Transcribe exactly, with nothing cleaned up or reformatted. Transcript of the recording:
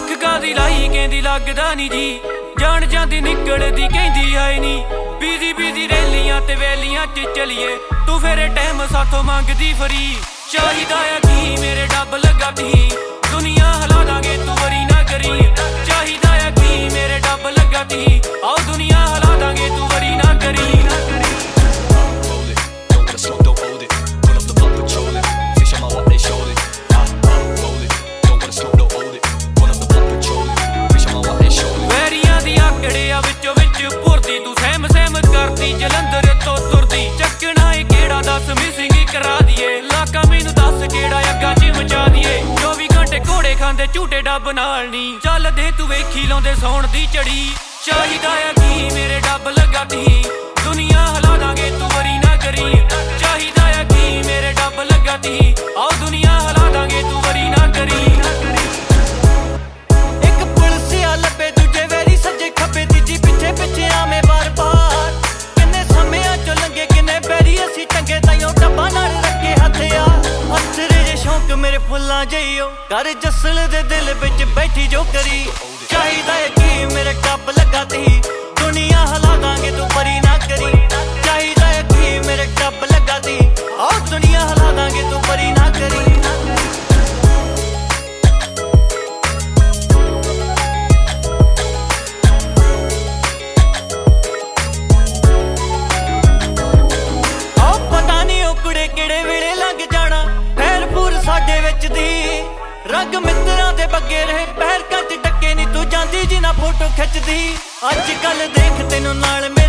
ਅੱਖ ਕਾਦੀ ਲਾਈ ਕਹਿੰਦੀ ਲੱਗਦਾ ਨੀ ਜੀ ਜਾਣ ਜਾਂਦੀ ਨਿਕਲਦੀ ਕਹਿੰਦੀ ਆਏ ਨੀ ਬੀਜੀ ਬੀਜੀ ਰੈਲੀਆਂ ਤੇ ਵੈਲੀਆਂ ਚ ਚਲੀਏ ਤੂੰ ਫੇਰੇ ਟਾਈਮ ਸਾਥੋਂ ਮੰਗਦੀ ਫਰੀ ਚਾਹੀਦਾ ਆ ਕੀ ਮੇਰੇ ਡੱਬ ਲੱਗਾ ਤੀ ਦੁਨੀਆ ਹਿਲਾ ਦਾਂਗੇ ਤੂੰ ਵਰੀ ਨਾ ਕਰੀ ਚਾਹੀਦਾ ਆ ਕੀ ਮੇਰੇ ਡੱਬ ਲੱਗਾ ਤੀ ਆਓ ਦੁਨੀਆ ਹਿਲਾ ਦਾਂਗੇ ਤੂੰ ਵਰੀ ਨਾ ਕਰੀ ਵੈਰੀਆਂ ਦੀ ਆਕੜਿਆ ਵਿੱਚੋਂ ਵਿੱਚ ਭੁਰਦੀ ਤੂੰ ਸਹਿਮ ਸਹਿਮ ਕਰਦੀ ਜਲੰਧਰ ਤੋਂ ਤੁਰਦੀ ਚੱਕਣਾ ਏ ਕਿਹੜਾ ਦੱਸ ਮਿਸਿੰਗ ਕਰਾ ਦੀਏ ਲਾਕਾ ਮੈਨੂੰ ਦੱਸ ਕਿਹੜਾ ਅੱਗਾ ਚ ਮਚਾ ਦੀਏ ਚੌਵੀ ਘੰਟੇ ਘੋੜੇ ਖਾਂਦੇ ਝੂਟੇ ਡੱਬ ਨਾਲ ਨੀ ਚੱਲਦੇ ਤੂੰ ਵੇਖੀ ਲਾਉਂਦੇ ਸੌਣ ਦੀ ਚੜੀ ਚਾਹੀਦਾ ਆ ਕੀ ਮੇਰੇ ਡੱਬ ਲੱਗਾ ਤੀ ਦੁਨੀਆ ਹਿਲਾ ਦਾਂਗੇ ਤੂੰ ਵਰੀ ਨਾ ਕਰੀ ਚਾਹੀਦਾ ਆ ਕੀ ਮੇਰੇ ਡੱਬ ਲੱਗਾ ਤੀ ਆਓ ਦੁਨੀਆ ਹਿਲਾ ਦਾਂਗੇ ਤੂੰ ਵਰੀ ਨਾ ਕਰੀ ਇੱਕ ਪੁਲਸਿਆ ਲੱਭੇ ਦੂਜੇ ਵੈਰੀ ਸੱਜੇ ਖੱਬੇ ਤੀਜੀ ਪਿੱਛੇ ਪਿੱਛੇ ਆਵੇਂ ਬਾਰ ਬਾਰ ਕਿੰਨੇ ਸਮਿਆਂ ਚੋਂ ਲੰਘੇ ਕਿੰਨੇ ਬੈਰੀ ਅਸੀਂ ਟੰਗੇ ਤਾਈਓ ਡੱਬਾ ਨਾਲ ਰੱਖੇ ਹੱਥਿਆ ਅਸਰੇ ਜੇ ਸ਼ੌਂਕ ਮੇਰੇ ਫੁੱਲਾਂ ਜਈਓ ਕਰ ਜਸਲ ਦੇ ਦਿਲ ਵਿੱਚ ਬੈਠੀ ਜੋ ਕਰੀ ਚਾਹੀਦਾ ਏ ਕੀ ਮੇਰੇ ਡੱਬ ਲੱਗਾ ਤੀ ਦੁਨੀਆ ਹਿਲਾ ਦਾਂਗੇ ਤੂੰ ਵਰੀ ਨਾ ਕਰੀ ਚਾਹੀਦਾ ਏ ਕੀ ਮੇਰੇ ਡੱਬ ਲੱਗਾ ਤੀ ਆਹ ਦੁਨੀਆ ਹਿਲਾ ਦਾਂਗੇ ਤੂੰ ਵਰੀ ਨਾ ਕਰੀ ਕਿਹੜੇ ਵੇਲੇ ਲੰਘ ਜਾਣਾ ਫੈਰਪੂਰ ਸਾਡੇ ਵਿੱਚ ਦੀ ਰੰਗ ਮਿੱਤਰਾਂ ਦੇ ਬੱਗੇ ਰਹੇ ਪਹਿਰ ਕੱਚ ਡੱਕੇ ਨੀ ਤੂੰ ਜਾਂਦੀ ਜਿਨਾ ਫੋਟੋ ਖਿੱਚਦੀ ਅੱਜ ਕੱਲ ਦੇਖ ਤੈਨੂੰ ਨਾਲ